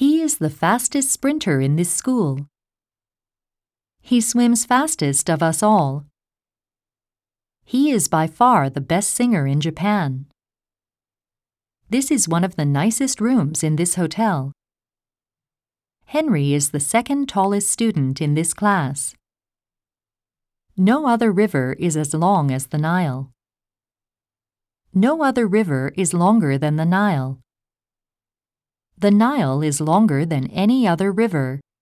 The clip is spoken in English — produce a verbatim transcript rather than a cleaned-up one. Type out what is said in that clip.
He is the fastest sprinter in this school. He swims fastest of us all. He is by far the best singer in Japan. This is one of the nicest rooms in this hotel. Henry is the second tallest student in this class. No other river is as long as the Nile. No other river is longer than the Nile. The Nile is longer than any other river.